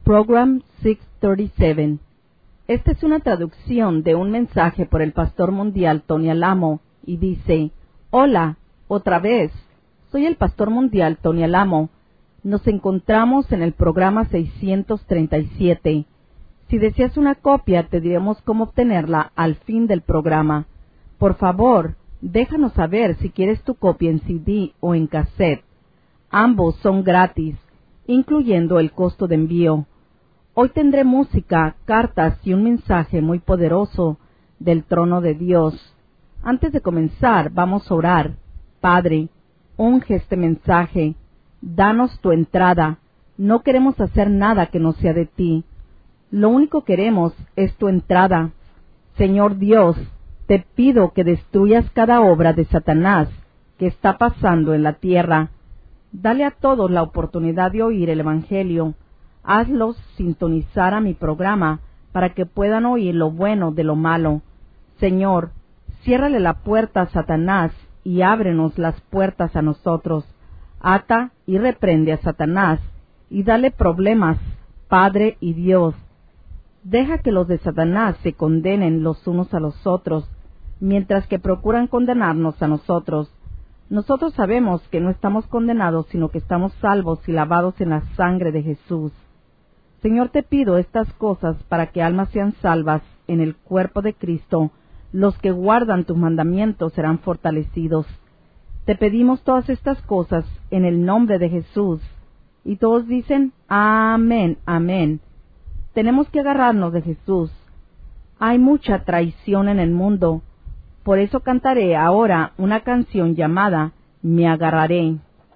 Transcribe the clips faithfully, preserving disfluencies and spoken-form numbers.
Program seiscientos treinta y siete. Esta es una traducción de un mensaje por el pastor mundial Tony Alamo y dice: Hola, otra vez. Soy el pastor mundial Tony Alamo. Nos encontramos en el programa seiscientos treinta y siete. Si deseas una copia, te diremos cómo obtenerla al fin del programa. Por favor, déjanos saber si quieres tu copia en C D o en cassette. Ambos son gratis, incluyendo el costo de envío. Hoy tendré música, cartas y un mensaje muy poderoso del trono de Dios. Antes de comenzar, vamos a orar. Padre, unge este mensaje. Danos tu entrada. No queremos hacer nada que no sea de ti. Lo único que queremos es tu entrada. Señor Dios, te pido que destruyas cada obra de Satanás que está pasando en la tierra. Dale a todos la oportunidad de oír el Evangelio. Hazlos sintonizar a mi programa para que puedan oír lo bueno de lo malo. Señor, ciérrale la puerta a Satanás y ábrenos las puertas a nosotros. Ata y reprende a Satanás y dale problemas, Padre y Dios. Deja que los de Satanás se condenen los unos a los otros, mientras que procuran condenarnos a nosotros. Nosotros sabemos que no estamos condenados, sino que estamos salvos y lavados en la sangre de Jesús. Señor, te pido estas cosas para que almas sean salvas en el cuerpo de Cristo. Los que guardan tus mandamientos serán fortalecidos. Te pedimos todas estas cosas en el nombre de Jesús. Y todos dicen, amén, amén. Tenemos que agarrarnos de Jesús. Hay mucha traición en el mundo. Por eso cantaré ahora una canción llamada Me Agarraré.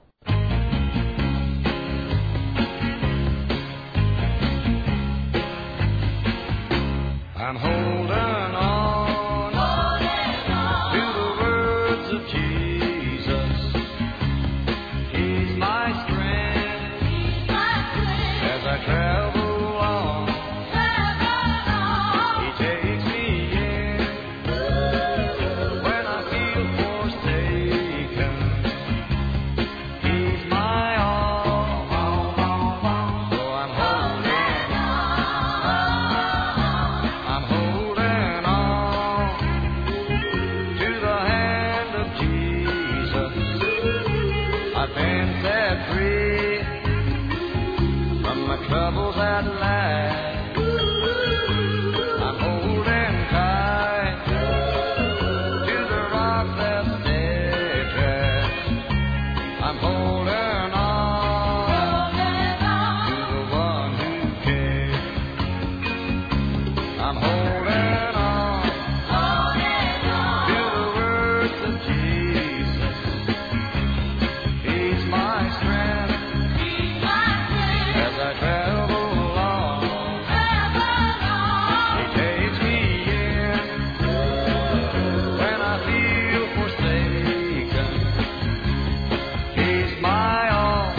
I'm holding on, holding on to the words of Jesus. He's my strength, He's my strength as I travel along. Travel on. He takes me in Ooh. When I feel forsaken. He's my all, all, all, all. So I'm holding on. I'm holding on to the hand of Jesus. I've been set free from my troubles at last. I'm holding tight to the rock that's steadfast. I'm holding on to the one who cares. I'm holding on to the words of Jesus. He's my strength as I travel along. He takes me in when I feel forsaken. He's my all,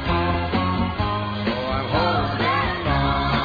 so I'm holding on.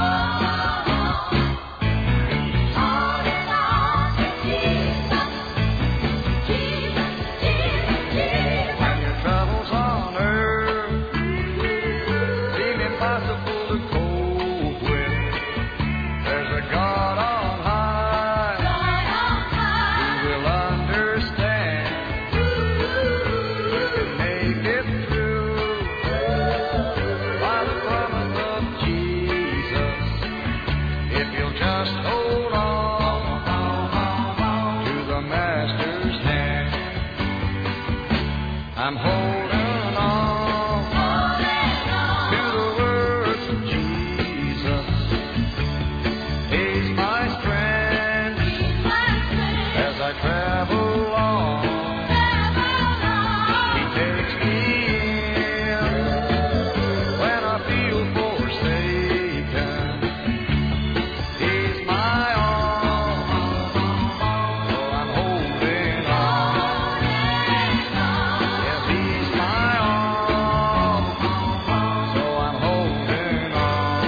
When your troubles on earth seem impossible to cope with, there's a God on high who will understand. Who can make it through by the promise of Jesus. If you'll just hold on to the Master's hand. I'm holding on to the words of Jesus. He's my strength as I travel along. He takes me in when I feel forsaken. He's my all, so I'm holding on. Yes, He's my all, so I'm holding on.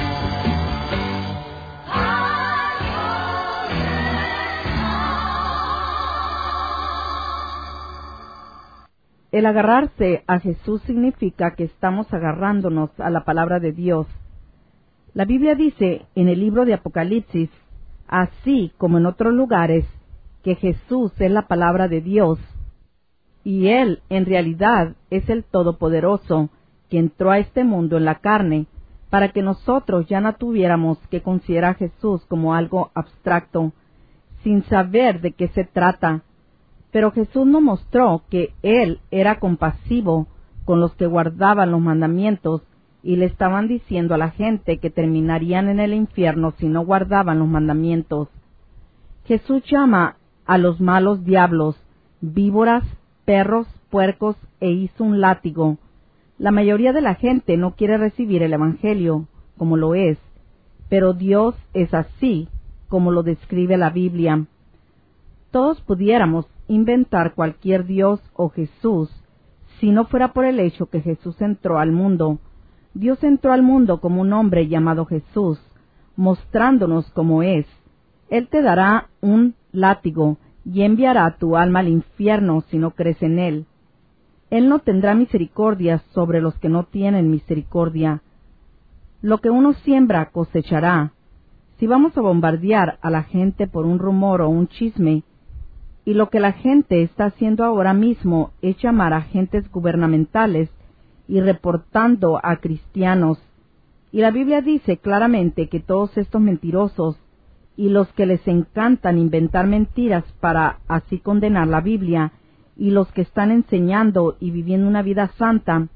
El agarrarse a Jesús significa que estamos agarrándonos a la palabra de Dios. La Biblia dice en el libro de Apocalipsis, así como en otros lugares, que Jesús es la palabra de Dios, y Él en realidad es el Todopoderoso, que entró a este mundo en la carne, para que nosotros ya no tuviéramos que considerar a Jesús como algo abstracto, sin saber de qué se trata. Pero Jesús nos mostró que Él era compasivo con los que guardaban los mandamientos, y le estaban diciendo a la gente que terminarían en el infierno si no guardaban los mandamientos. Jesús llama a los malos diablos, víboras, perros, puercos, e hizo un látigo. La mayoría de la gente no quiere recibir el Evangelio, como lo es, pero Dios es así, como lo describe la Biblia. Todos pudiéramos inventar cualquier Dios o Jesús, si no fuera por el hecho que Jesús entró al mundo. Dios entró al mundo como un hombre llamado Jesús, mostrándonos cómo es. Él te dará un látigo y enviará tu alma al infierno si no crees en Él. Él no tendrá misericordia sobre los que no tienen misericordia. Lo que uno siembra cosechará. Si vamos a bombardear a la gente por un rumor o un chisme, y lo que la gente está haciendo ahora mismo es llamar a agentes gubernamentales y reportando a cristianos, y la Biblia dice claramente que todos estos mentirosos y los que les encantan inventar mentiras para así condenar la Biblia, y los que están enseñando y viviendo una vida santa.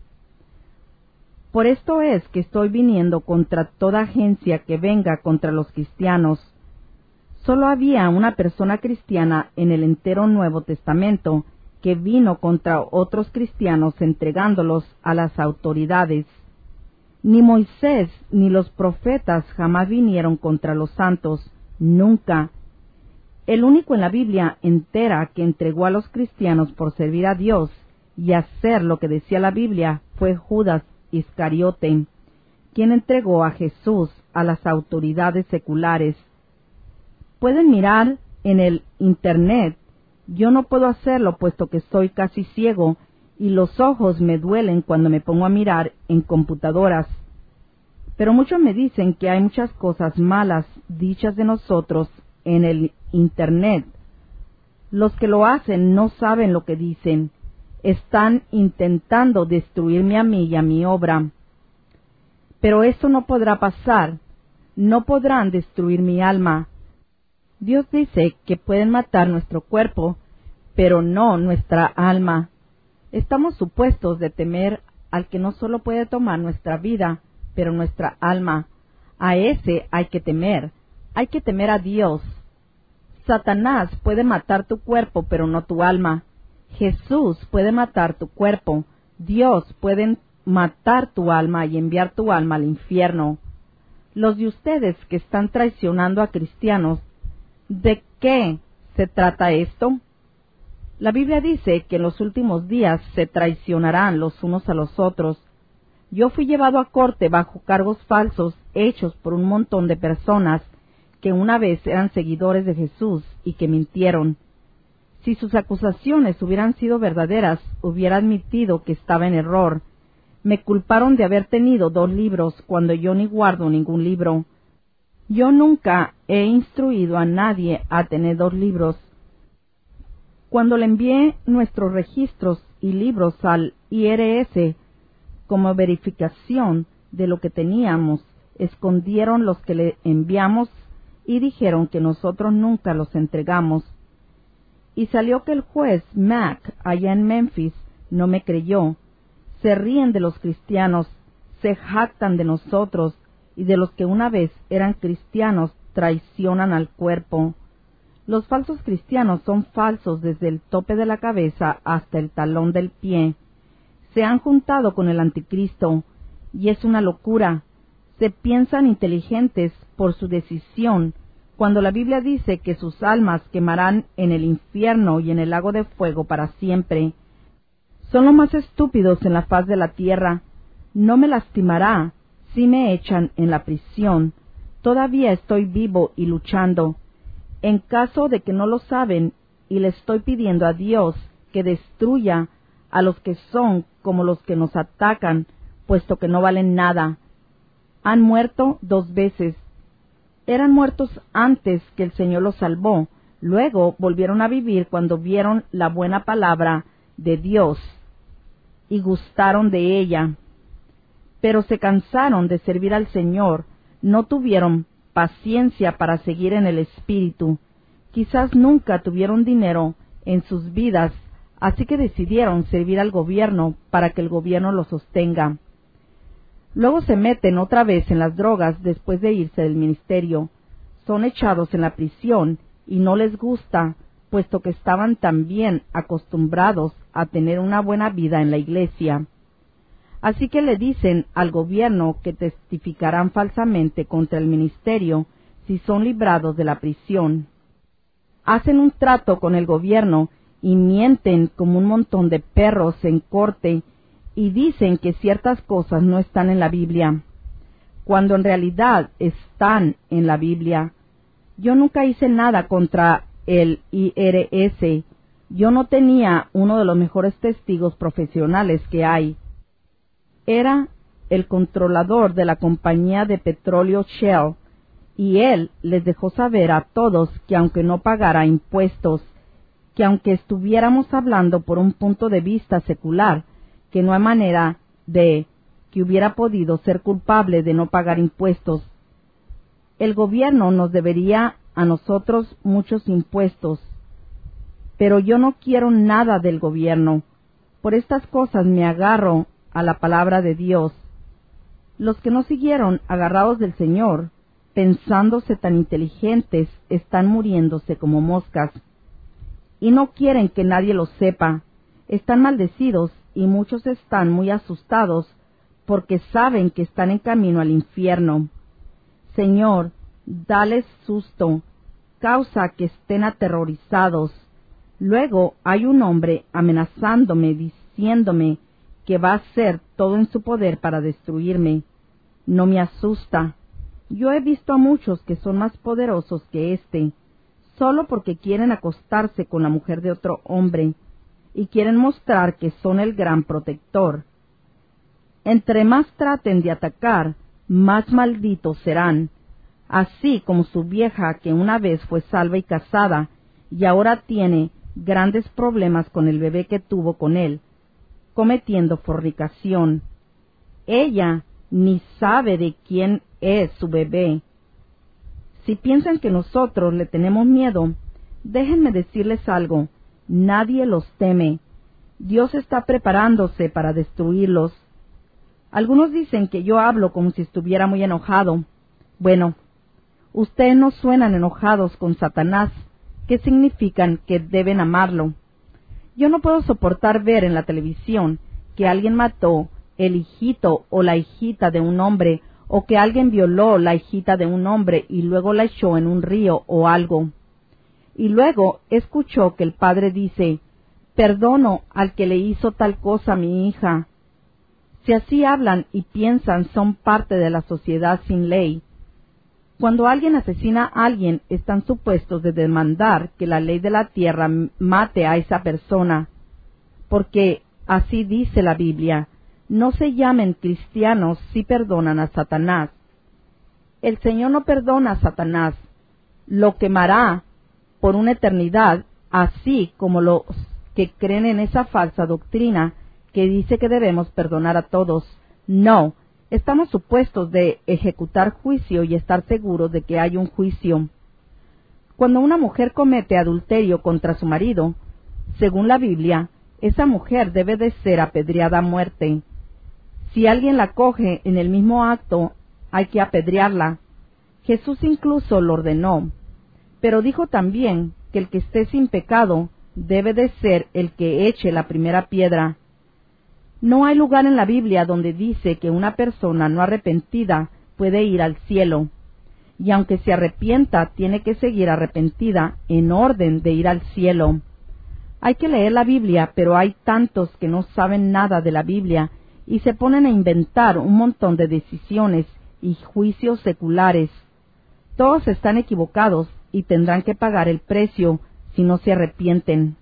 Por esto es que estoy viniendo contra toda agencia que venga contra los cristianos. Solo había una persona cristiana en el entero Nuevo Testamento que vino contra otros cristianos entregándolos a las autoridades. Ni Moisés ni los profetas jamás vinieron contra los santos, nunca. El único en la Biblia entera que entregó a los cristianos por servir a Dios y hacer lo que decía la Biblia fue Judas Iscariote, quien entregó a Jesús a las autoridades seculares. Pueden mirar en el Internet. Yo no puedo hacerlo puesto que soy casi ciego y los ojos me duelen cuando me pongo a mirar en computadoras. Pero muchos me dicen que hay muchas cosas malas dichas de nosotros en el Internet. Los que lo hacen no saben lo que dicen. Están intentando destruirme a mí y a mi obra. Pero eso no podrá pasar. No podrán destruir mi alma. Dios dice que pueden matar nuestro cuerpo, pero no nuestra alma. Estamos supuestos de temer al que no solo puede tomar nuestra vida, pero nuestra alma. A ese hay que temer. Hay que temer a Dios. Satanás puede matar tu cuerpo, pero no tu alma. Jesús puede matar tu cuerpo. Dios puede matar tu alma y enviar tu alma al infierno. Los de ustedes que están traicionando a cristianos, ¿de qué se trata esto? La Biblia dice que en los últimos días se traicionarán los unos a los otros. Yo fui llevado a corte bajo cargos falsos hechos por un montón de personas que una vez eran seguidores de Jesús y que mintieron. Si sus acusaciones hubieran sido verdaderas, hubiera admitido que estaba en error. Me culparon de haber tenido dos libros cuando yo ni guardo ningún libro. Yo nunca he instruido a nadie a tener dos libros. Cuando le envié nuestros registros y libros al I R S como verificación de lo que teníamos, escondieron los que le enviamos y dijeron que nosotros nunca los entregamos. Y salió que el juez Mack, allá en Memphis, no me creyó. Se ríen de los cristianos, se jactan de nosotros, y de los que una vez eran cristianos traicionan al cuerpo. Los falsos cristianos son falsos desde el tope de la cabeza hasta el talón del pie. Se han juntado con el anticristo, y es una locura. Se piensan inteligentes por su decisión, cuando la Biblia dice que sus almas quemarán en el infierno y en el lago de fuego para siempre. Son los más estúpidos en la faz de la tierra. No me lastimará si me echan en la prisión. Todavía estoy vivo y luchando. En caso de que no lo saben, y le estoy pidiendo a Dios que destruya a los que son como los que nos atacan, puesto que no valen nada. Han muerto dos veces. Eran muertos antes que el Señor los salvó. Luego volvieron a vivir cuando vieron la buena palabra de Dios y gustaron de ella. Pero se cansaron de servir al Señor, no tuvieron paciencia para seguir en el Espíritu. Quizás nunca tuvieron dinero en sus vidas, así que decidieron servir al gobierno para que el gobierno los sostenga. Luego se meten otra vez en las drogas después de irse del ministerio. Son echados en la prisión y no les gusta, puesto que estaban también acostumbrados a tener una buena vida en la iglesia. Así que le dicen al gobierno que testificarán falsamente contra el ministerio si son librados de la prisión. Hacen un trato con el gobierno y mienten como un montón de perros en corte y dicen que ciertas cosas no están en la Biblia, cuando en realidad están en la Biblia. Yo nunca hice nada contra el I R S. Yo no tenía uno de los mejores testigos profesionales que hay. Era el controlador de la compañía de petróleo Shell, y él les dejó saber a todos que aunque no pagara impuestos, que aunque estuviéramos hablando por un punto de vista secular, que no hay manera de que hubiera podido ser culpable de no pagar impuestos. El gobierno nos debería a nosotros muchos impuestos, pero yo no quiero nada del gobierno. Por estas cosas me agarro a la palabra de Dios. Los que no siguieron agarrados del Señor, pensándose tan inteligentes, están muriéndose como moscas. Y no quieren que nadie lo sepa. Están maldecidos y muchos están muy asustados porque saben que están en camino al infierno. Señor, dales susto, causa que estén aterrorizados. Luego hay un hombre amenazándome, diciéndome que va a hacer todo en su poder para destruirme. No me asusta. Yo he visto a muchos que son más poderosos que éste, solo porque quieren acostarse con la mujer de otro hombre y quieren mostrar que son el gran protector. Entre más traten de atacar, más malditos serán, así como su vieja que una vez fue salva y casada y ahora tiene grandes problemas con el bebé que tuvo con él, cometiendo fornicación. Ella ni sabe de quién es su bebé. Si piensan que nosotros le tenemos miedo, déjenme decirles algo, nadie los teme. Dios está preparándose para destruirlos. Algunos dicen que yo hablo como si estuviera muy enojado. Bueno, ustedes no suenan enojados con Satanás, que significan que deben amarlo. Yo no puedo soportar ver en la televisión que alguien mató el hijito o la hijita de un hombre, o que alguien violó la hijita de un hombre y luego la echó en un río o algo. Y luego escuchó que el padre dice, perdono al que le hizo tal cosa a mi hija. Si así hablan y piensan, son parte de la sociedad sin ley. Cuando alguien asesina a alguien, están supuestos de demandar que la ley de la tierra mate a esa persona, porque así dice la Biblia. No se llamen cristianos si perdonan a Satanás. El Señor no perdona a Satanás, lo quemará por una eternidad, así como los que creen en esa falsa doctrina que dice que debemos perdonar a todos. No, estamos supuestos de ejecutar juicio y estar seguros de que hay un juicio. Cuando una mujer comete adulterio contra su marido, según la Biblia, esa mujer debe de ser apedreada a muerte. Si alguien la coge en el mismo acto, hay que apedrearla. Jesús incluso lo ordenó, pero dijo también que el que esté sin pecado debe de ser el que eche la primera piedra. No hay lugar en la Biblia donde dice que una persona no arrepentida puede ir al cielo, y aunque se arrepienta, tiene que seguir arrepentida en orden de ir al cielo. Hay que leer la Biblia, pero hay tantos que no saben nada de la Biblia y se ponen a inventar un montón de decisiones y juicios seculares. Todos están equivocados y tendrán que pagar el precio si no se arrepienten.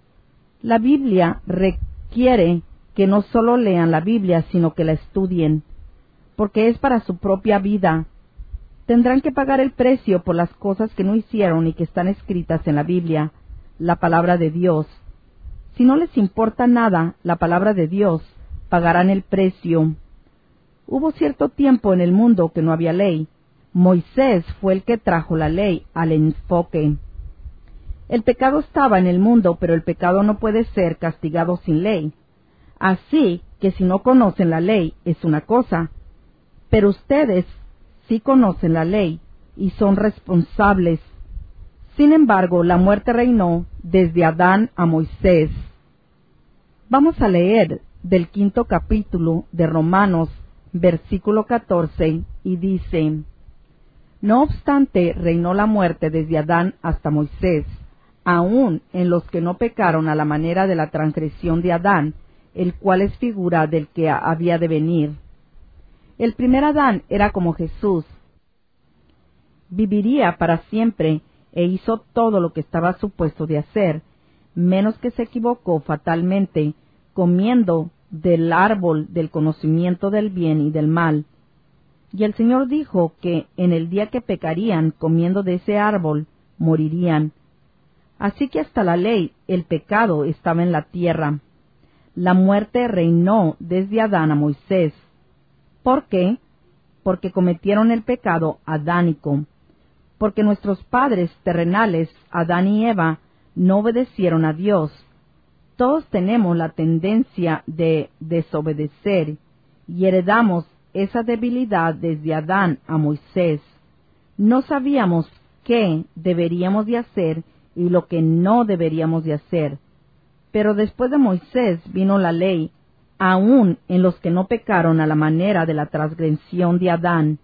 La Biblia requiere que no solo lean la Biblia, sino que la estudien. porque es para su propia vida. Tendrán que pagar el precio por las cosas que no hicieron y que están escritas en la Biblia, la palabra de Dios. Si no les importa nada la palabra de Dios, pagarán el precio. Hubo cierto tiempo en el mundo que no había ley. Moisés fue el que trajo la ley al enfoque. El pecado estaba en el mundo, pero el pecado no puede ser castigado sin ley. Así que si no conocen la ley es una cosa, pero ustedes sí conocen la ley y son responsables. Sin embargo, la muerte reinó desde Adán a Moisés. Vamos a leer del quinto capítulo de Romanos, versículo catorce, y dice: No obstante, reinó la muerte desde Adán hasta Moisés, aun en los que no pecaron a la manera de la transgresión de Adán, el cual es figura del que había de venir. El primer Adán era como Jesús. Viviría para siempre e hizo todo lo que estaba supuesto de hacer, menos que se equivocó fatalmente, comiendo del árbol del conocimiento del bien y del mal. Y el Señor dijo que en el día que pecarían comiendo de ese árbol, morirían. Así que hasta la ley, el pecado estaba en la tierra. La muerte reinó desde Adán a Moisés. ¿Por qué? Porque cometieron el pecado adánico. Porque nuestros padres terrenales, Adán y Eva, no obedecieron a Dios. Todos tenemos la tendencia de desobedecer y heredamos esa debilidad desde Adán a Moisés. No sabíamos qué deberíamos de hacer y lo que no deberíamos de hacer. Pero después de Moisés vino la ley, aun en los que no pecaron a la manera de la transgresión de Adán.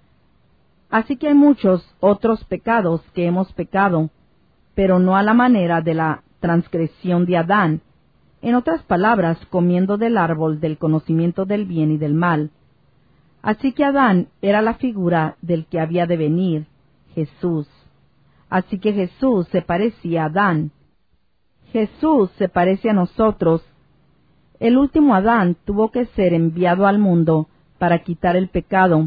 Así que hay muchos otros pecados que hemos pecado, pero no a la manera de la transgresión de Adán, en otras palabras, comiendo del árbol del conocimiento del bien y del mal. Así que Adán era la figura del que había de venir, Jesús. Así que Jesús se parecía a Adán. Jesús se parece a nosotros. El último Adán tuvo que ser enviado al mundo para quitar el pecado,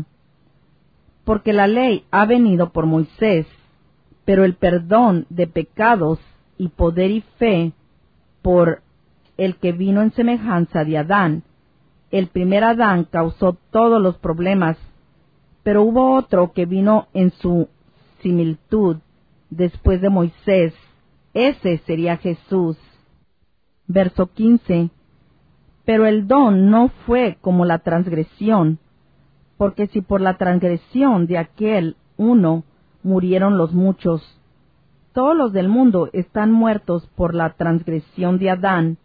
porque la ley ha venido por Moisés, pero el perdón de pecados y poder y fe por el que vino en semejanza de Adán. El primer Adán causó todos los problemas, pero hubo otro que vino en su similitud después de Moisés. Ese sería Jesús. Verso quince. Pero el don no fue como la transgresión, porque si por la transgresión de aquel uno murieron los muchos, todos los del mundo están muertos por la transgresión de Adán,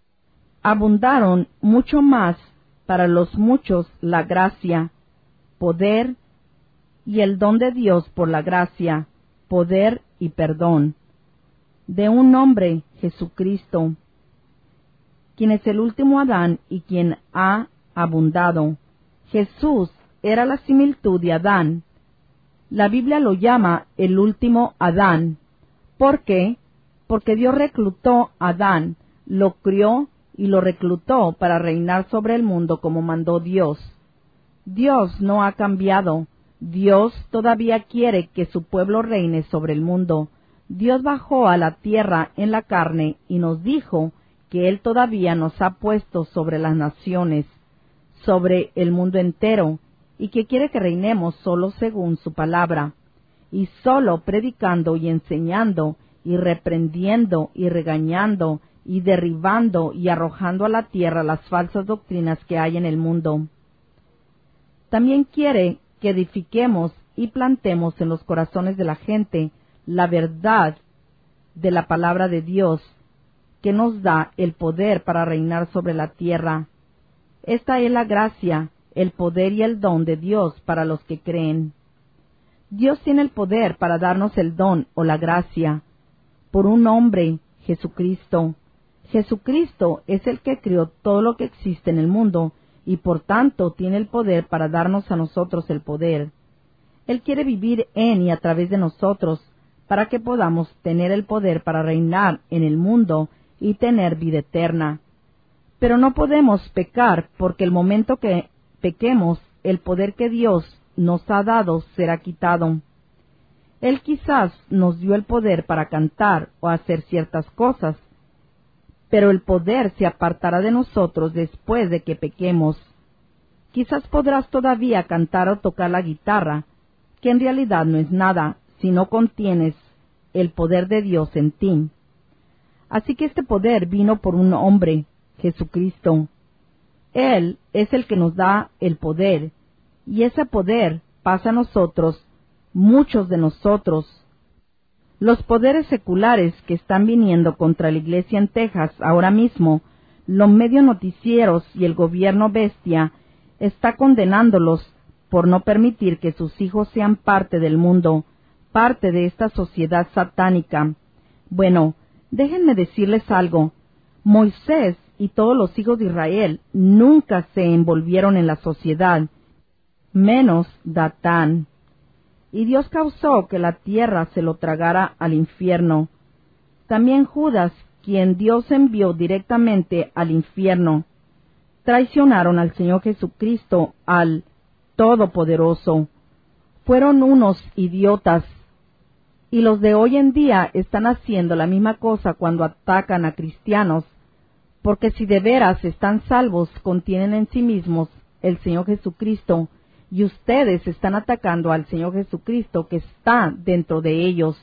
abundaron mucho más para los muchos la gracia, poder y el don de Dios por la gracia, poder y perdón, de un hombre, Jesucristo, quien es el último Adán y quien ha abundado. Jesús era la similitud de Adán. La Biblia lo llama el último Adán. ¿Por qué? Porque Dios reclutó a Adán, lo crió y lo reclutó para reinar sobre el mundo como mandó Dios. Dios no ha cambiado. Dios todavía quiere que su pueblo reine sobre el mundo. Dios bajó a la tierra en la carne y nos dijo que Él todavía nos ha puesto sobre las naciones, sobre el mundo entero, y que quiere que reinemos solo según su palabra, y solo predicando y enseñando, y reprendiendo y regañando, y derribando y arrojando a la tierra las falsas doctrinas que hay en el mundo. También quiere que edifiquemos y plantemos en los corazones de la gente la verdad de la palabra de Dios, que nos da el poder para reinar sobre la tierra. Esta es la gracia, el poder y el don de Dios para los que creen. Dios tiene el poder para darnos el don o la gracia por un hombre, Jesucristo. Jesucristo es el que creó todo lo que existe en el mundo y por tanto tiene el poder para darnos a nosotros el poder. Él quiere vivir en y a través de nosotros para que podamos tener el poder para reinar en el mundo y tener vida eterna. Pero no podemos pecar porque el momento que pequemos el poder que Dios nos ha dado será quitado. Él quizás nos dio el poder para cantar o hacer ciertas cosas, pero el poder se apartará de nosotros después de que pequemos. Quizás podrás todavía cantar o tocar la guitarra, que en realidad no es nada si no contienes el poder de Dios en ti. Así que este poder vino por un hombre, Jesucristo. Él es el que nos da el poder, y ese poder pasa a nosotros, muchos de nosotros. Los poderes seculares que están viniendo contra la iglesia en Texas ahora mismo, los medios noticieros y el gobierno bestia está condenándolos por no permitir que sus hijos sean parte del mundo, parte de esta sociedad satánica. Bueno, déjenme decirles algo. Moisés y todos los hijos de Israel nunca se envolvieron en la sociedad, menos Datán. Y Dios causó que la tierra se lo tragara al infierno. También Judas, quien Dios envió directamente al infierno, traicionaron al Señor Jesucristo, al Todopoderoso. Fueron unos idiotas. Y los de hoy en día están haciendo la misma cosa cuando atacan a cristianos, porque si de veras están salvos, contienen en sí mismos el Señor Jesucristo, y ustedes están atacando al Señor Jesucristo que está dentro de ellos.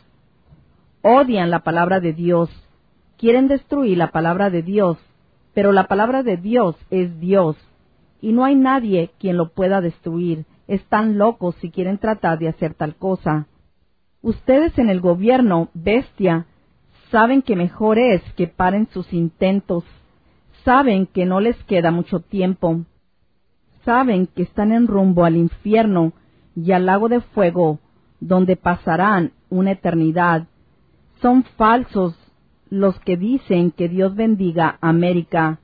Odian la palabra de Dios, quieren destruir la palabra de Dios, pero la palabra de Dios es Dios, y no hay nadie quien lo pueda destruir. Están locos si quieren tratar de hacer tal cosa. Ustedes en el gobierno, bestia, saben que mejor es que paren sus intentos. Saben que no les queda mucho tiempo. Saben que están en rumbo al infierno y al lago de fuego, donde pasarán una eternidad. Son falsos los que dicen que Dios bendiga a América.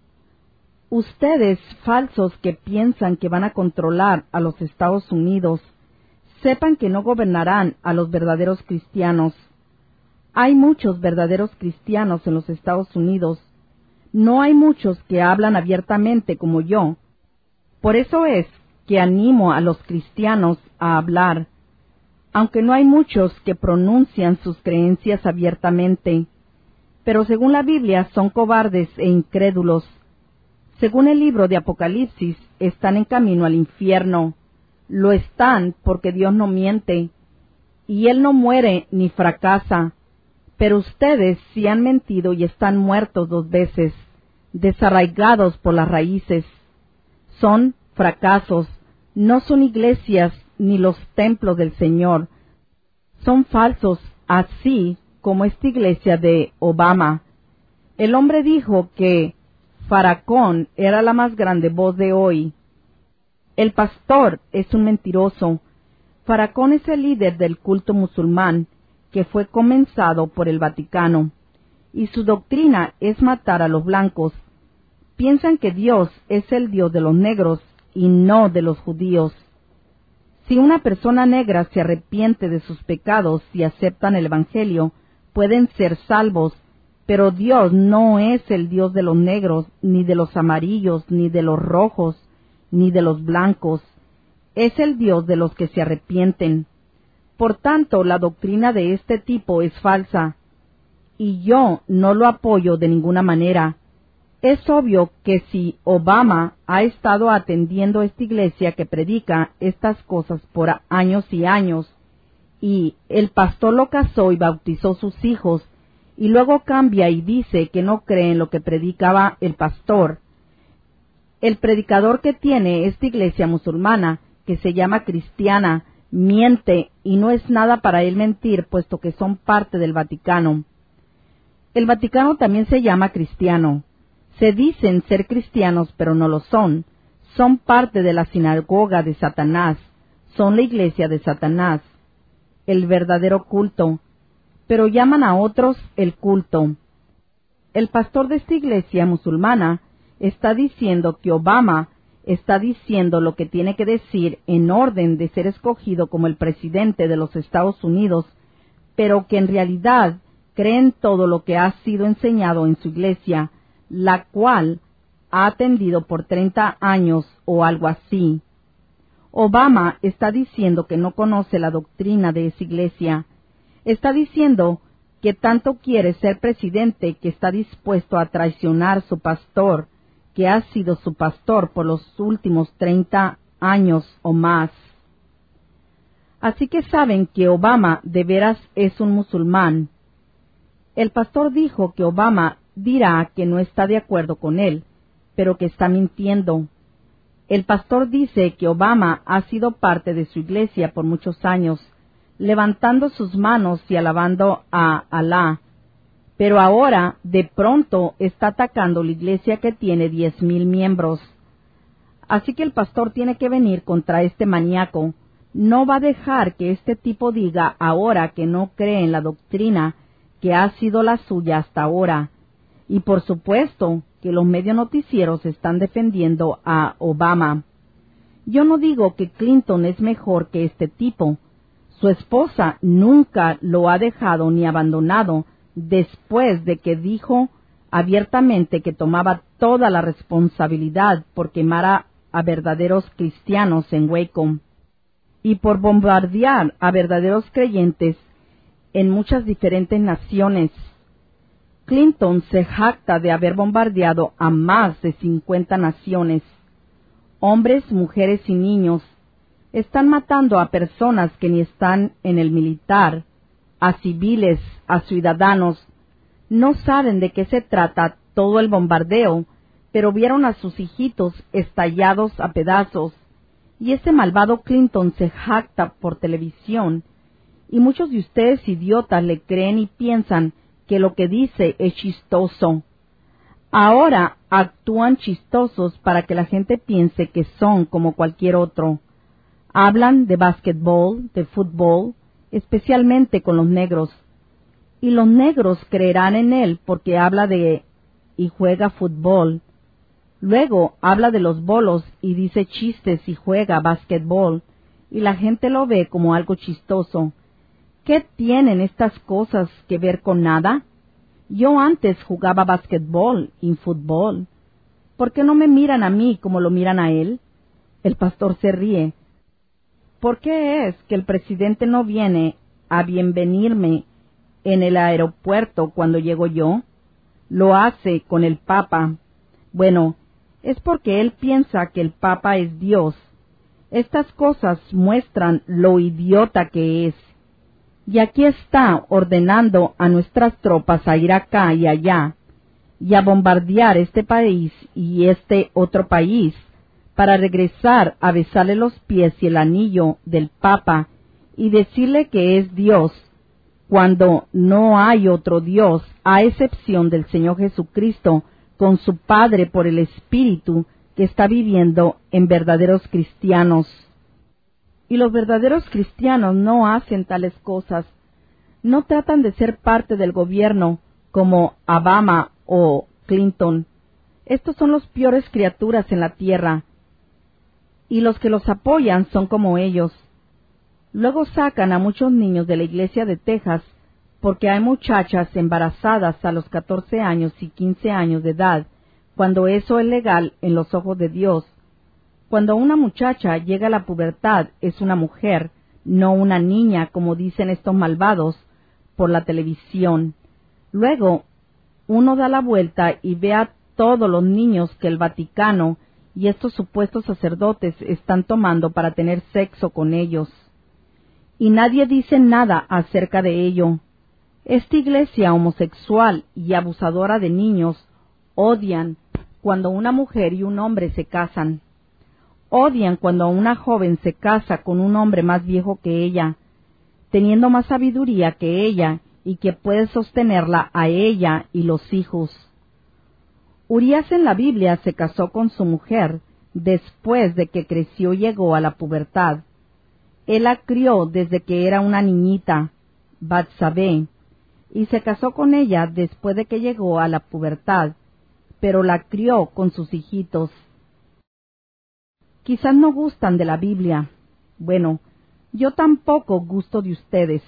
Ustedes, falsos que piensan que van a controlar a los Estados Unidos, sepan que no gobernarán a los verdaderos cristianos. Hay muchos verdaderos cristianos en los Estados Unidos. No hay muchos que hablan abiertamente como yo. Por eso es que animo a los cristianos a hablar, aunque no hay muchos que pronuncian sus creencias abiertamente. Pero según la Biblia son cobardes e incrédulos. Según el libro de Apocalipsis, están en camino al infierno. Lo están porque Dios no miente, y Él no muere ni fracasa. Pero ustedes sí han mentido y están muertos dos veces, desarraigados por las raíces. Son fracasos, no son iglesias ni los templos del Señor. Son falsos, así como esta iglesia de Obama. El hombre dijo que Farrakhan era la más grande voz de hoy. El pastor es un mentiroso. Farrakhan es el líder del culto musulmán que fue comenzado por el Vaticano, y su doctrina es matar a los blancos. Piensan que Dios es el Dios de los negros y no de los judíos. Si una persona negra se arrepiente de sus pecados y aceptan el Evangelio, pueden ser salvos, pero Dios no es el Dios de los negros, ni de los amarillos, ni de los rojos, ni de los blancos. Es el Dios de los que se arrepienten. Por tanto, la doctrina de este tipo es falsa, y yo no lo apoyo de ninguna manera. Es obvio que si Obama ha estado atendiendo esta iglesia que predica estas cosas por años y años, y el pastor lo casó y bautizó sus hijos, y luego cambia y dice que no cree en lo que predicaba el pastor, el predicador que tiene esta iglesia musulmana, que se llama cristiana, miente, y no es nada para él mentir, puesto que son parte del Vaticano. El Vaticano también se llama cristiano. Se dicen ser cristianos, pero no lo son. Son parte de la sinagoga de Satanás. Son la iglesia de Satanás, el verdadero culto, pero llaman a otros el culto. El pastor de esta iglesia musulmana está diciendo que Obama está diciendo lo que tiene que decir en orden de ser escogido como el presidente de los Estados Unidos, pero que en realidad creen todo lo que ha sido enseñado en su iglesia, la cual ha atendido por treinta años o algo así. Obama está diciendo que no conoce la doctrina de esa iglesia. Está diciendo que tanto quiere ser presidente que está dispuesto a traicionar su pastor, que ha sido su pastor por los últimos treinta años o más. Así que saben que Obama de veras es un musulmán. El pastor dijo que Obama dirá que no está de acuerdo con él, pero que está mintiendo. El pastor dice que Obama ha sido parte de su iglesia por muchos años, levantando sus manos y alabando a Alá, pero ahora de pronto está atacando la iglesia que tiene diez mil miembros. Así que el pastor tiene que venir contra este maníaco. No va a dejar que este tipo diga ahora que no cree en la doctrina que ha sido la suya hasta ahora. Y por supuesto que los medios noticieros están defendiendo a Obama. Yo no digo que Clinton es mejor que este tipo. Su esposa nunca lo ha dejado ni abandonado después de que dijo abiertamente que tomaba toda la responsabilidad por quemar a, a verdaderos cristianos en Waco y por bombardear a verdaderos creyentes en muchas diferentes naciones. Clinton se jacta de haber bombardeado a más de cincuenta naciones. Hombres, mujeres y niños están matando a personas que ni están en el militar, a civiles, a ciudadanos. No saben de qué se trata todo el bombardeo, pero vieron a sus hijitos estallados a pedazos. Y ese malvado Clinton se jacta por televisión. Y muchos de ustedes idiotas le creen y piensan que lo que dice es chistoso. Ahora actúan chistosos para que la gente piense que son como cualquier otro. Hablan de básquetbol, de fútbol, especialmente con los negros. Y los negros creerán en él porque habla de y juega fútbol. Luego habla de los bolos y dice chistes y juega básquetbol. Y la gente lo ve como algo chistoso. ¿Qué tienen estas cosas que ver con nada? Yo antes jugaba básquetbol y fútbol. ¿Por qué no me miran a mí como lo miran a él? El pastor se ríe. ¿Por qué es que el presidente no viene a bienvenirme en el aeropuerto cuando llego yo? Lo hace con el Papa. Bueno, es porque él piensa que el Papa es Dios. Estas cosas muestran lo idiota que es. Y aquí está ordenando a nuestras tropas a ir acá y allá, y a bombardear este país y este otro país, para regresar a besarle los pies y el anillo del Papa y decirle que es Dios, cuando no hay otro Dios, a excepción del Señor Jesucristo, con su Padre por el Espíritu, que está viviendo en verdaderos cristianos. Y los verdaderos cristianos no hacen tales cosas. No tratan de ser parte del gobierno como Obama o Clinton. Estos son los peores criaturas en la tierra. Y los que los apoyan son como ellos. Luego sacan a muchos niños de la iglesia de Texas porque hay muchachas embarazadas a los catorce años y quince años de edad, cuando eso es legal en los ojos de Dios. Cuando una muchacha llega a la pubertad es una mujer, no una niña, como dicen estos malvados por la televisión. Luego, uno da la vuelta y ve a todos los niños que el Vaticano y estos supuestos sacerdotes están tomando para tener sexo con ellos. Y nadie dice nada acerca de ello. Esta iglesia homosexual y abusadora de niños odian cuando una mujer y un hombre se casan. Odian cuando una joven se casa con un hombre más viejo que ella, teniendo más sabiduría que ella y que puede sostenerla a ella y los hijos. Urías en la Biblia se casó con su mujer después de que creció y llegó a la pubertad. Él la crió desde que era una niñita, Batsabé, y se casó con ella después de que llegó a la pubertad, pero la crió con sus hijitos. Quizás no gustan de la Biblia. Bueno, yo tampoco gusto de ustedes.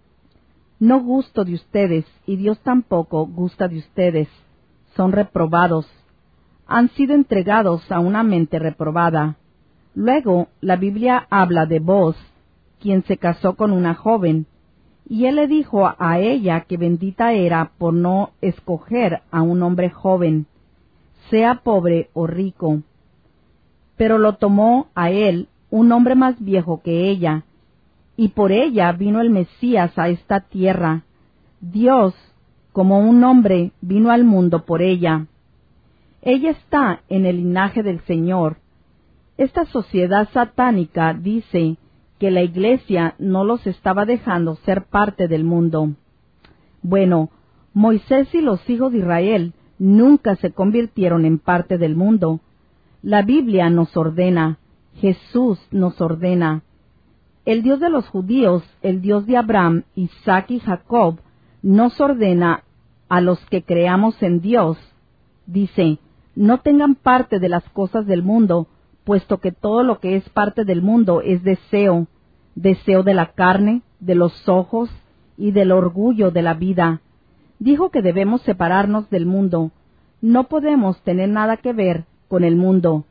No gusto de ustedes, y Dios tampoco gusta de ustedes. Son reprobados. Han sido entregados a una mente reprobada. Luego, la Biblia habla de Booz, quien se casó con una joven, y él le dijo a ella que bendita era por no escoger a un hombre joven, sea pobre o rico. Pero lo tomó a él un hombre más viejo que ella, y por ella vino el Mesías a esta tierra. Dios, como un hombre, vino al mundo por ella. Ella está en el linaje del Señor. Esta sociedad satánica dice que la Iglesia no los estaba dejando ser parte del mundo. Bueno, Moisés y los hijos de Israel nunca se convirtieron en parte del mundo. La Biblia nos ordena, Jesús nos ordena. El Dios de los judíos, el Dios de Abraham, Isaac y Jacob, nos ordena a los que creamos en Dios. Dice, no tengan parte de las cosas del mundo, puesto que todo lo que es parte del mundo es deseo, deseo de la carne, de los ojos y del orgullo de la vida. Dijo que debemos separarnos del mundo. No podemos tener nada que ver con el mundo.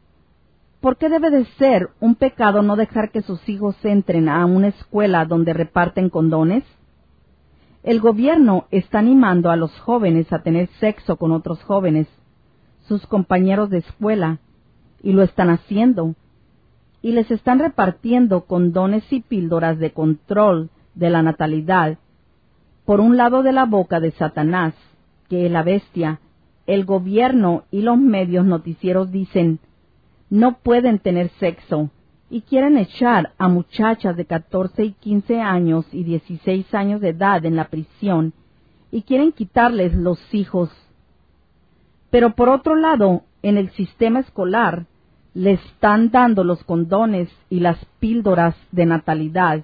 ¿Por qué debe de ser un pecado no dejar que sus hijos entren a una escuela donde reparten condones? El gobierno está animando a los jóvenes a tener sexo con otros jóvenes, sus compañeros de escuela, y lo están haciendo, y les están repartiendo condones y píldoras de control de la natalidad, por un lado de la boca de Satanás, que es la bestia. El gobierno y los medios noticieros dicen, no pueden tener sexo, y quieren echar a muchachas de catorce y quince años y dieciséis años de edad en la prisión, y quieren quitarles los hijos. Pero por otro lado, en el sistema escolar, le están dando los condones y las píldoras de natalidad.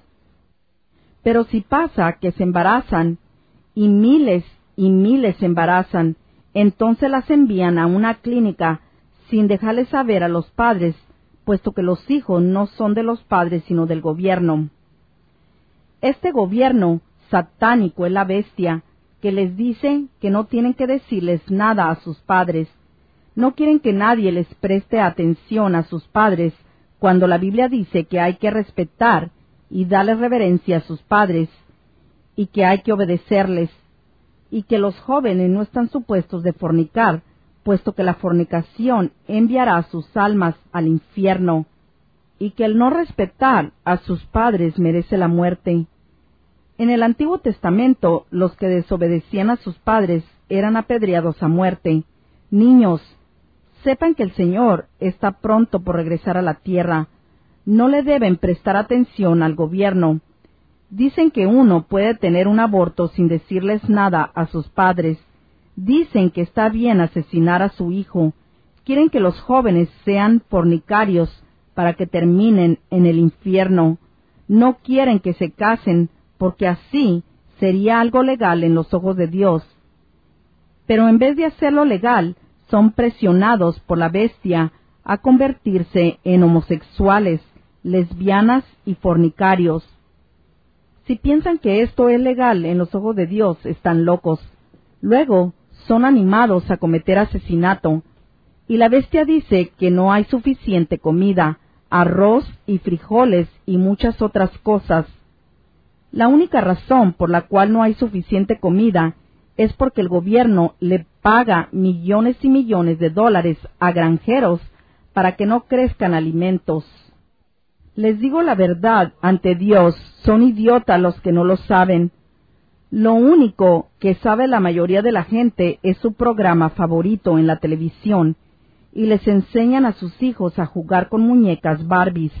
Pero si pasa que se embarazan, y miles y miles se embarazan, entonces las envían a una clínica sin dejarles saber a los padres, puesto que los hijos no son de los padres sino del gobierno. Este gobierno satánico es la bestia, que les dice que no tienen que decirles nada a sus padres. No quieren que nadie les preste atención a sus padres, cuando la Biblia dice que hay que respetar y darles reverencia a sus padres, y que hay que obedecerles, y que los jóvenes no están supuestos de fornicar, puesto que la fornicación enviará sus almas al infierno, y que el no respetar a sus padres merece la muerte. En el Antiguo Testamento, los que desobedecían a sus padres eran apedreados a muerte. Niños, sepan que el Señor está pronto por regresar a la tierra. No le deben prestar atención al gobierno. Dicen que uno puede tener un aborto sin decirles nada a sus padres. Dicen que está bien asesinar a su hijo. Quieren que los jóvenes sean fornicarios para que terminen en el infierno. No quieren que se casen, porque así sería algo legal en los ojos de Dios. Pero en vez de hacerlo legal, son presionados por la bestia a convertirse en homosexuales, lesbianas y fornicarios. Si piensan que esto es legal en los ojos de Dios, están locos. Luego, son animados a cometer asesinato, y la bestia dice que no hay suficiente comida, arroz y frijoles y muchas otras cosas. La única razón por la cual no hay suficiente comida es porque el gobierno le paga millones y millones de dólares a granjeros para que no crezcan alimentos. Les digo la verdad ante Dios, son idiotas los que no lo saben. Lo único que sabe la mayoría de la gente es su programa favorito en la televisión, y les enseñan a sus hijos a jugar con muñecas Barbies.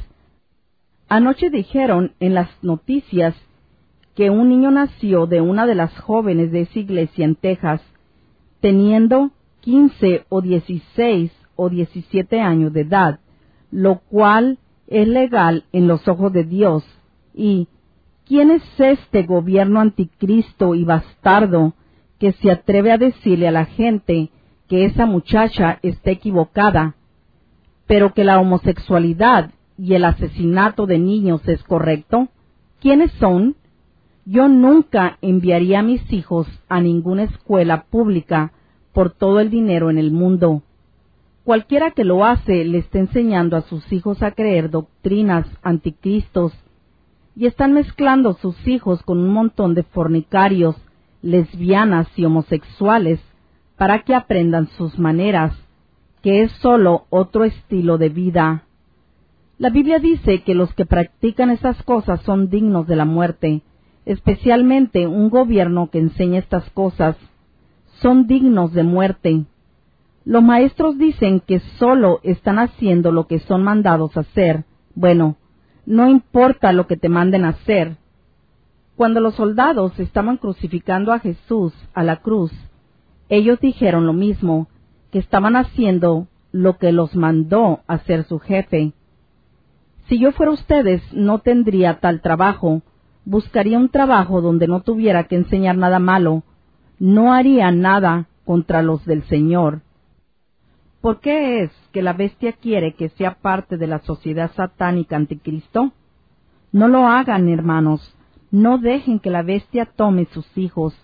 Anoche dijeron en las noticias que un niño nació de una de las jóvenes de esa iglesia en Texas, teniendo quince o dieciséis o diecisiete años de edad, lo cual es legal en los ojos de Dios. Y ¿quién es este gobierno anticristo y bastardo que se atreve a decirle a la gente que esa muchacha está equivocada, pero que la homosexualidad y el asesinato de niños es correcto? ¿Quiénes son? Yo nunca enviaría a mis hijos a ninguna escuela pública por todo el dinero en el mundo. Cualquiera que lo hace le está enseñando a sus hijos a creer doctrinas anticristos y están mezclando sus hijos con un montón de fornicarios, lesbianas y homosexuales para que aprendan sus maneras, que es solo otro estilo de vida. La Biblia dice que los que practican esas cosas son dignos de la muerte, especialmente un gobierno que enseña estas cosas. Son dignos de muerte. Los maestros dicen que solo están haciendo lo que son mandados a hacer. Bueno, no importa lo que te manden a hacer. Cuando los soldados estaban crucificando a Jesús a la cruz, ellos dijeron lo mismo, que estaban haciendo lo que los mandó hacer su jefe. Si yo fuera ustedes, no tendría tal trabajo. Buscaría un trabajo donde no tuviera que enseñar nada malo. No haría nada contra los del Señor. ¿Por qué es que la bestia quiere que sea parte de la sociedad satánica anticristo? No lo hagan, hermanos. No dejen que la bestia tome sus hijos.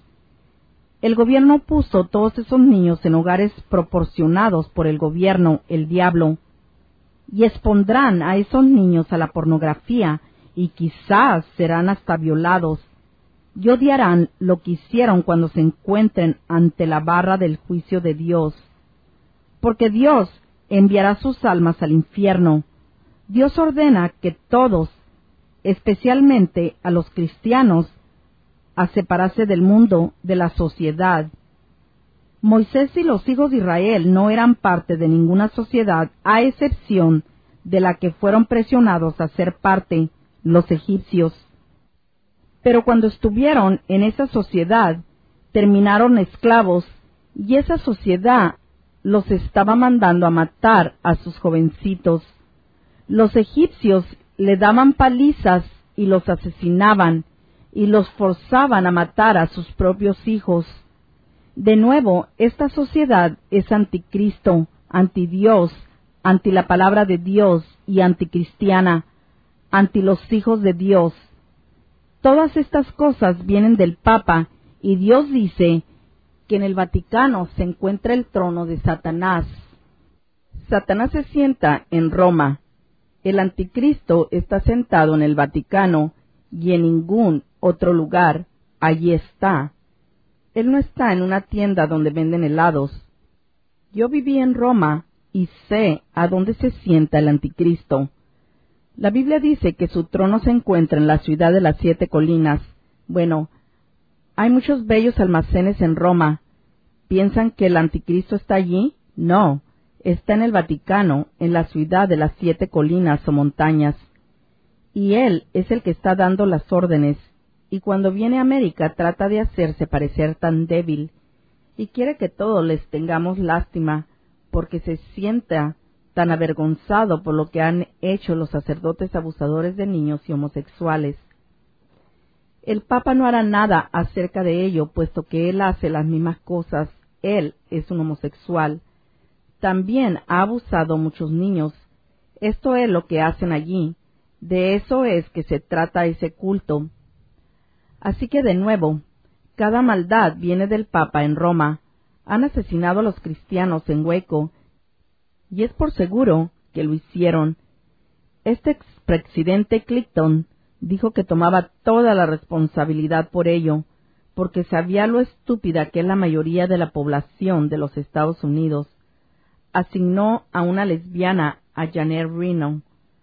El gobierno puso todos esos niños en hogares proporcionados por el gobierno, el diablo, y expondrán a esos niños a la pornografía y quizás serán hasta violados, y odiarán lo que hicieron cuando se encuentren ante la barra del juicio de Dios. Porque Dios enviará sus almas al infierno. Dios ordena que todos, especialmente a los cristianos, a separarse del mundo, de la sociedad. Moisés y los hijos de Israel no eran parte de ninguna sociedad, a excepción de la que fueron presionados a ser parte, los egipcios. Pero cuando estuvieron en esa sociedad, terminaron esclavos, y esa sociedad los estaba mandando a matar a sus jovencitos. Los egipcios le daban palizas y los asesinaban, y los forzaban a matar a sus propios hijos. De nuevo, esta sociedad es anticristo, anti Dios, anti la palabra de Dios y anticristiana, anti los hijos de Dios. Todas estas cosas vienen del Papa, y Dios dice que en el Vaticano se encuentra el trono de Satanás. Satanás se sienta en Roma. El anticristo está sentado en el Vaticano y en ningún otro lugar. Allí está. Él no está en una tienda donde venden helados. Yo viví en Roma y sé a dónde se sienta el anticristo. La Biblia dice que su trono se encuentra en la ciudad de las siete colinas. Bueno, hay muchos bellos almacenes en Roma. ¿Piensan que el anticristo está allí? No, está en el Vaticano, en la ciudad de las siete colinas o montañas. Y él es el que está dando las órdenes, y cuando viene a América trata de hacerse parecer tan débil, y quiere que todos les tengamos lástima, porque se sienta tan avergonzado por lo que han hecho los sacerdotes abusadores de niños y homosexuales. El Papa no hará nada acerca de ello, puesto que él hace las mismas cosas. Él es un homosexual. También ha abusado muchos niños. Esto es lo que hacen allí. De eso es que se trata ese culto. Así que de nuevo, cada maldad viene del Papa en Roma. Han asesinado a los cristianos en Waco, y es por seguro que lo hicieron. Este expresidente Clinton dijo que tomaba toda la responsabilidad por ello, porque sabía lo estúpida que es la mayoría de la población de los Estados Unidos. Asignó a una lesbiana, a Janet Reno,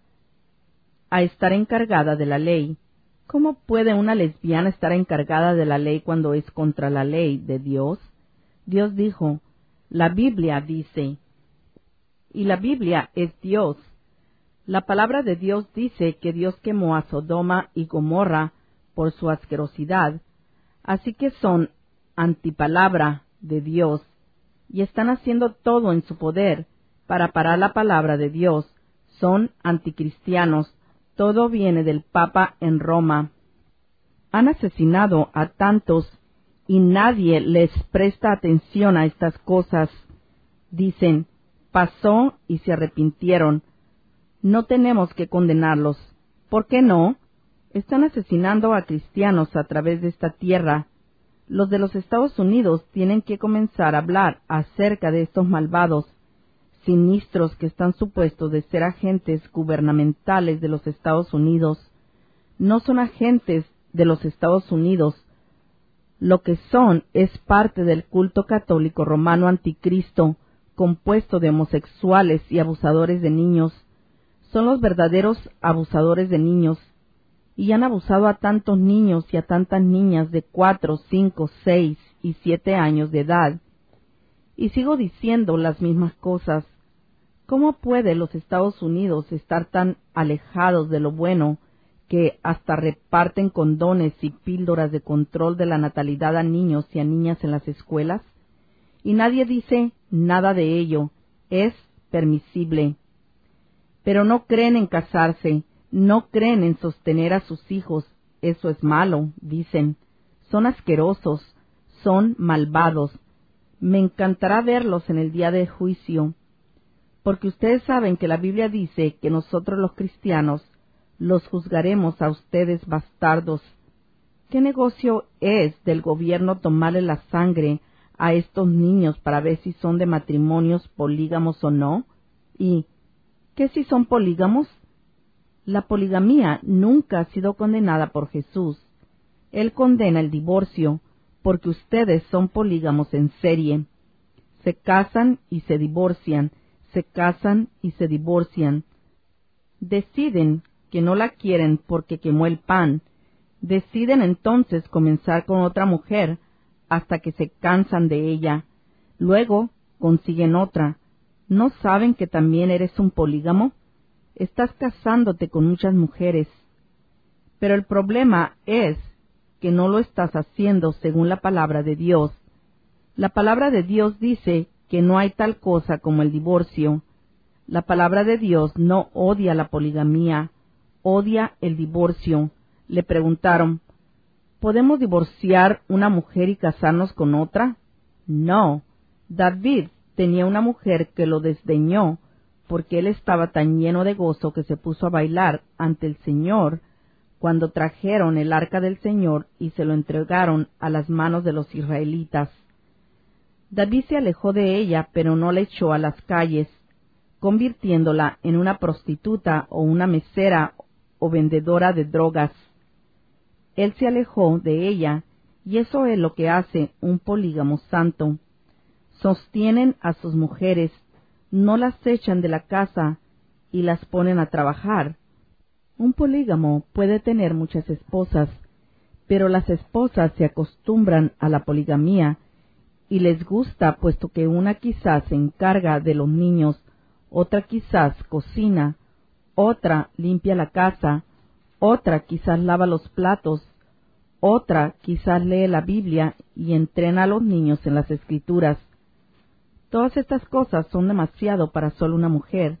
a estar encargada de la ley. ¿Cómo puede una lesbiana estar encargada de la ley cuando es contra la ley de Dios? Dios dijo, la Biblia dice, y la Biblia es Dios. La palabra de Dios dice que Dios quemó a Sodoma y Gomorra por su asquerosidad, así que son antipalabra de Dios, y están haciendo todo en su poder para parar la palabra de Dios. Son anticristianos. Todo viene del Papa en Roma. Han asesinado a tantos y nadie les presta atención a estas cosas. Dicen, pasó y se arrepintieron. No tenemos que condenarlos. ¿Por qué no? Están asesinando a cristianos a través de esta tierra. Los de los Estados Unidos tienen que comenzar a hablar acerca de estos malvados. siniestros que están supuestos de ser agentes gubernamentales de los Estados Unidos, no son agentes de los Estados Unidos. Lo que son es parte del culto católico romano anticristo, compuesto de homosexuales y abusadores de niños. Son los verdaderos abusadores de niños, y han abusado a tantos niños y a tantas niñas de cuatro, cinco, seis y siete años de edad. Y sigo diciendo las mismas cosas. ¿Cómo puede los Estados Unidos estar tan alejados de lo bueno que hasta reparten condones y píldoras de control de la natalidad a niños y a niñas en las escuelas? Y nadie dice nada de ello. Es permisible. Pero no creen en casarse, no creen en sostener a sus hijos. Eso es malo, dicen. Son asquerosos, son malvados. Me encantará verlos en el día de juicio, porque ustedes saben que la Biblia dice que nosotros los cristianos los juzgaremos a ustedes bastardos. ¿Qué negocio es del gobierno tomarle la sangre a estos niños para ver si son de matrimonios polígamos o no? ¿Y qué si son polígamos? La poligamía nunca ha sido condenada por Jesús. Él condena el divorcio porque ustedes son polígamos en serie. Se casan y se divorcian, se casan y se divorcian. Deciden que no la quieren porque quemó el pan. Deciden entonces comenzar con otra mujer hasta que se cansan de ella. Luego consiguen otra. ¿No saben que también eres un polígamo? Estás casándote con muchas mujeres. Pero el problema es que no lo estás haciendo según la palabra de Dios. La palabra de Dios dice que no hay tal cosa como el divorcio. La palabra de Dios no odia la poligamía, odia el divorcio. Le preguntaron, ¿podemos divorciar una mujer y casarnos con otra? No. David tenía una mujer que lo desdeñó porque él estaba tan lleno de gozo que se puso a bailar ante el Señor cuando trajeron el arca del Señor y se lo entregaron a las manos de los israelitas. David se alejó de ella, pero no la echó a las calles, convirtiéndola en una prostituta o una mesera o vendedora de drogas. Él se alejó de ella, y eso es lo que hace un polígamo santo. Sostienen a sus mujeres, no las echan de la casa y las ponen a trabajar. Un polígamo puede tener muchas esposas, pero las esposas se acostumbran a la poligamía y les gusta, puesto que una quizás se encarga de los niños, otra quizás cocina, otra limpia la casa, otra quizás lava los platos, otra quizás lee la Biblia y entrena a los niños en las Escrituras. Todas estas cosas son demasiado para solo una mujer.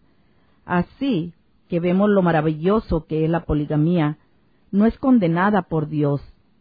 Así que vemos lo maravilloso que es la poligamía. No es condenada por Dios.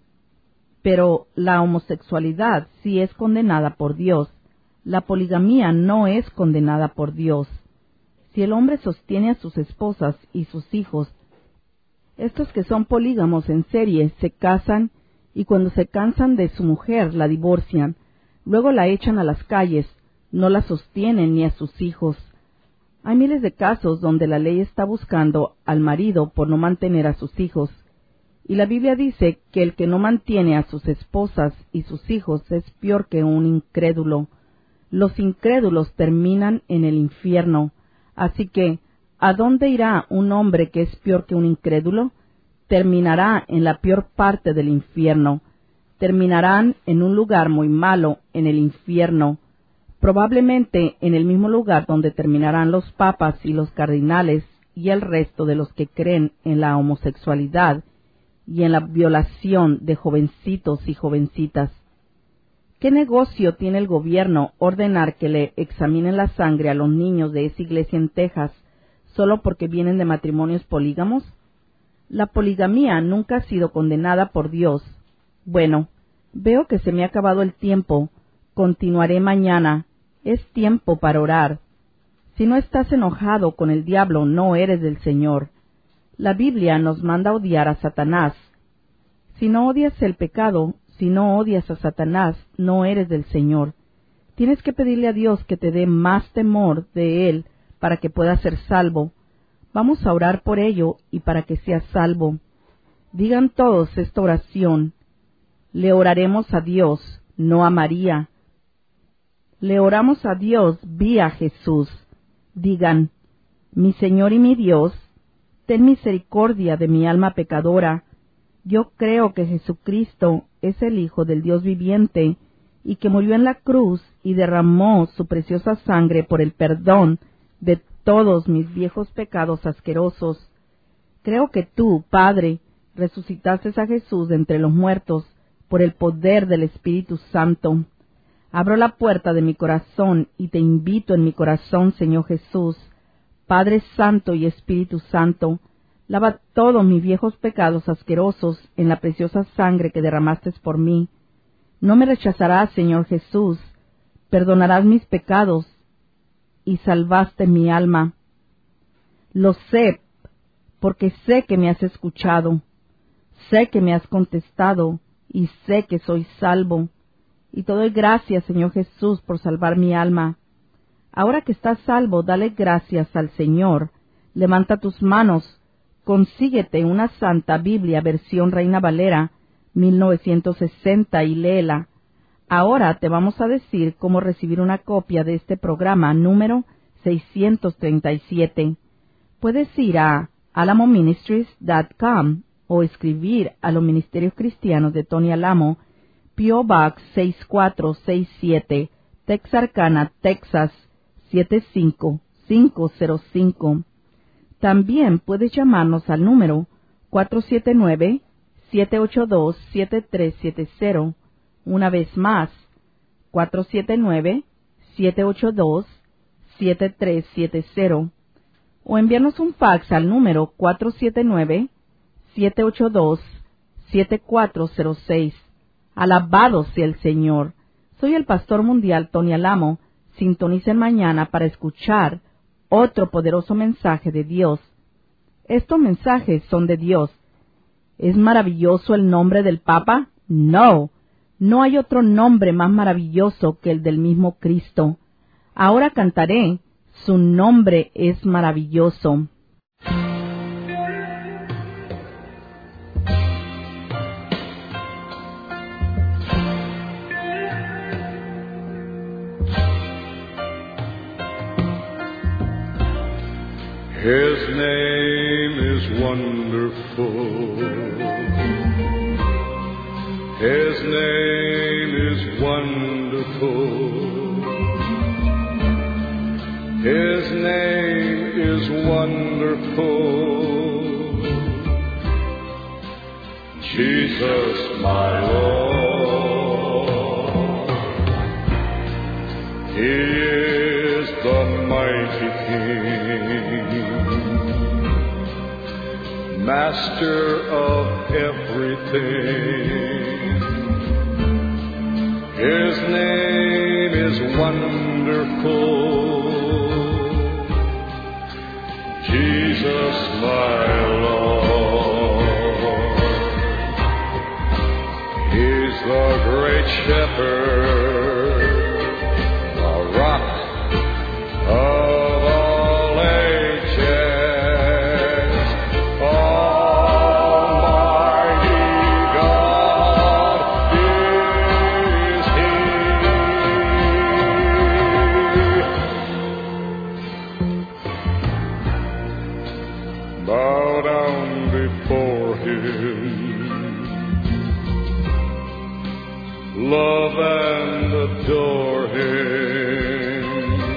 Pero la homosexualidad sí es condenada por Dios. La poligamía no es condenada por Dios. Si el hombre sostiene a sus esposas y sus hijos, estos que son polígamos en serie se casan y cuando se cansan de su mujer la divorcian, luego la echan a las calles, no la sostienen ni a sus hijos. Hay miles de casos donde la ley está buscando al marido por no mantener a sus hijos, y la Biblia dice que el que no mantiene a sus esposas y sus hijos es peor que un incrédulo. Los incrédulos terminan en el infierno, así que, ¿a dónde irá un hombre que es peor que un incrédulo? Terminará en la peor parte del infierno. Terminarán en un lugar muy malo, en el infierno. Probablemente en el mismo lugar donde terminarán los papas y los cardinales y el resto de los que creen en la homosexualidad y en la violación de jovencitos y jovencitas. ¿Qué negocio tiene el gobierno ordenar que le examinen la sangre a los niños de esa iglesia en Texas solo porque vienen de matrimonios polígamos? La poligamía nunca ha sido condenada por Dios. Bueno, veo que se me ha acabado el tiempo. Continuaré mañana. Es tiempo para orar. Si no estás enojado con el diablo, no eres del Señor. La Biblia nos manda odiar a Satanás. Si no odias el pecado, si no odias a Satanás, no eres del Señor. Tienes que pedirle a Dios que te dé más temor de Él para que puedas ser salvo. Vamos a orar por ello y para que seas salvo. Digan todos esta oración. Le oraremos a Dios, no a María. Le oramos a Dios vía Jesús. Digan, mi Señor y mi Dios, ten misericordia de mi alma pecadora. Yo creo que Jesucristo es el Hijo del Dios viviente y que murió en la cruz y derramó su preciosa sangre por el perdón de todos mis viejos pecados asquerosos. Creo que tú, Padre, resucitaste a Jesús de entre los muertos por el poder del Espíritu Santo. Abro la puerta de mi corazón y te invito en mi corazón, Señor Jesús. Padre Santo y Espíritu Santo, lava todos mis viejos pecados asquerosos en la preciosa sangre que derramaste por mí. No me rechazarás, Señor Jesús, perdonarás mis pecados y salvaste mi alma. Lo sé, porque sé que me has escuchado, sé que me has contestado y sé que soy salvo. Y te doy gracias, Señor Jesús, por salvar mi alma. Ahora que estás salvo, dale gracias al Señor. Levanta tus manos, consíguete una Santa Biblia versión Reina Valera mil novecientos sesenta y léela. Ahora te vamos a decir cómo recibir una copia de este programa número seiscientos treinta y siete. Puedes ir a alamo ministries punto com o escribir a los Ministerios Cristianos de Tony Alamo, P O Box seis cuatro seis siete, Texarkana, Texas siete cinco cinco cero cinco. También puedes llamarnos al número cuatro siete nueve, siete ocho dos, siete tres siete cero. Una vez más, cuatro siete nueve, siete ocho dos, siete tres siete cero. O enviarnos un fax al número cuatro siete nueve, siete ocho dos, siete cuatro cero seis. Alabado sea el Señor. Soy el Pastor Mundial Tony Alamo. Sintonicen mañana para escuchar otro poderoso mensaje de Dios. Estos mensajes son de Dios. ¿Es maravilloso el nombre del Papa? No. No hay otro nombre más maravilloso que el del mismo Cristo. Ahora cantaré, su nombre es maravilloso. His name is wonderful. His name is wonderful. His name is wonderful. Jesus, my Lord. He is the mighty King, Master of everything. His name is wonderful. Jesus, my Lord. He's the great shepherd, the rock of all ages, Almighty God is He. Bow down before Him, love and adore Him.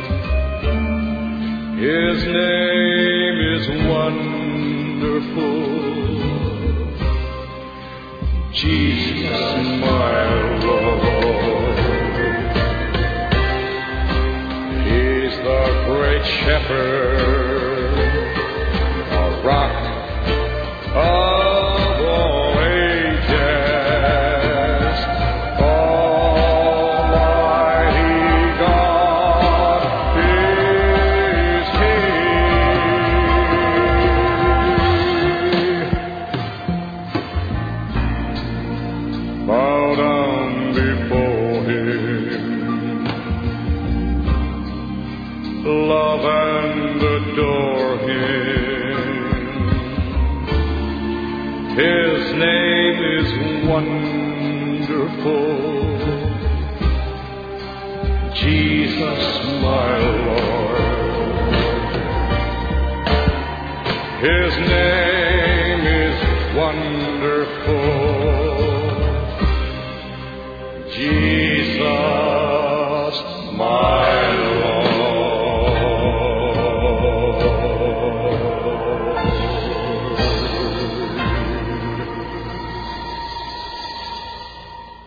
His name is wonderful. Jesus, my Lord. He's the great shepherd, a rock of all ages, Almighty God is He. Bow down before Him, name is wonderful. Jesus, my Lord. His name